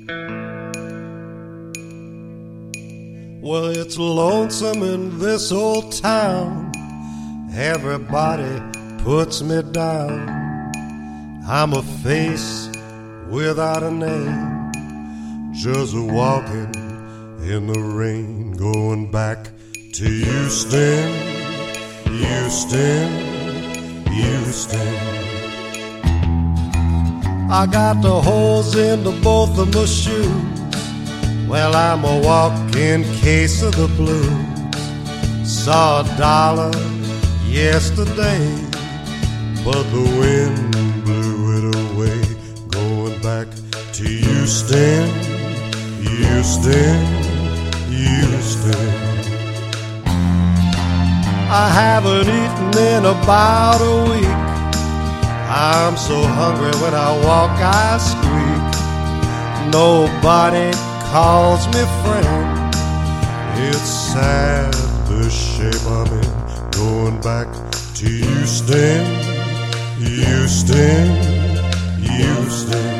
Well, it's lonesome in this old town. Everybody puts me down. I'm a face without a name, just walking in the rain, going back to Houston, Houston, Houston. I got the holes into both of my shoes. Well, I'm a walking case of the blues. Saw $1 yesterday, but the wind blew it away. Going back to Houston, Houston, Houston. I haven't eaten in about a week. I'm so hungry when I walk I squeak. Nobody calls me friend. It's sad the shape I'm in. Going back to Houston, Houston, Houston.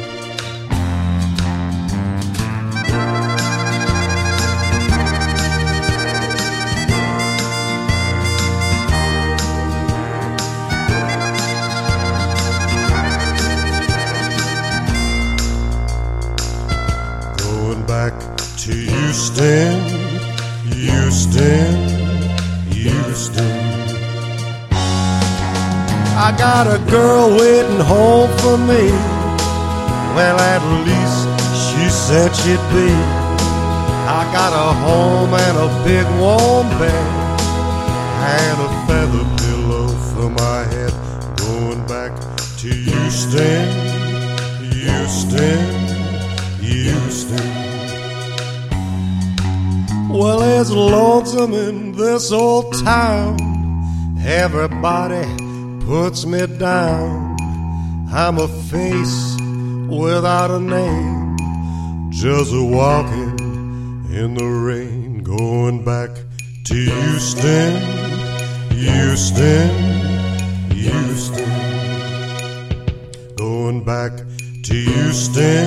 Back to Houston, Houston, Houston. I got a girl waiting home for me. Well, at least she said she'd be. I got a home and a big warm bed and a feather pillow for my head. Going back to Houston, Houston, Houston. Well, it's lonesome in this old town. Everybody puts me down. I'm a face without a name, just walking in the rain. Going back to Houston, Houston, Houston. Going back to Houston,